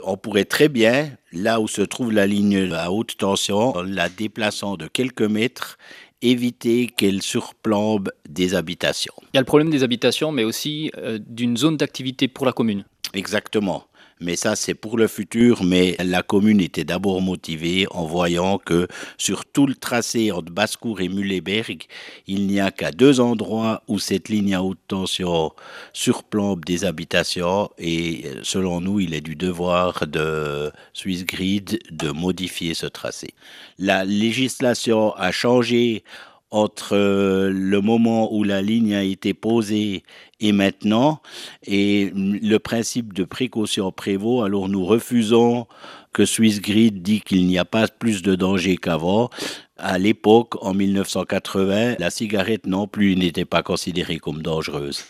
On pourrait très bien, là où se trouve la ligne à haute tension, en la déplaçant de quelques mètres, éviter qu'elle surplombe des habitations. Il y a le problème des habitations, mais aussi d'une zone d'activité pour la commune. Exactement. Mais ça, c'est pour le futur. Mais la commune était d'abord motivée en voyant que sur tout le tracé entre Basse-Cour et Muhleberg, il n'y a qu'à deux endroits où cette ligne à haute tension surplombe des habitations. Et selon nous, il est du devoir de Swissgrid de modifier ce tracé. La législation a changé entre le moment où la ligne a été posée et maintenant, et le principe de précaution prévaut, alors nous refusons que Swissgrid dit qu'il n'y a pas plus de danger qu'avant. À l'époque, en 1980, la cigarette non plus n'était pas considérée comme dangereuse.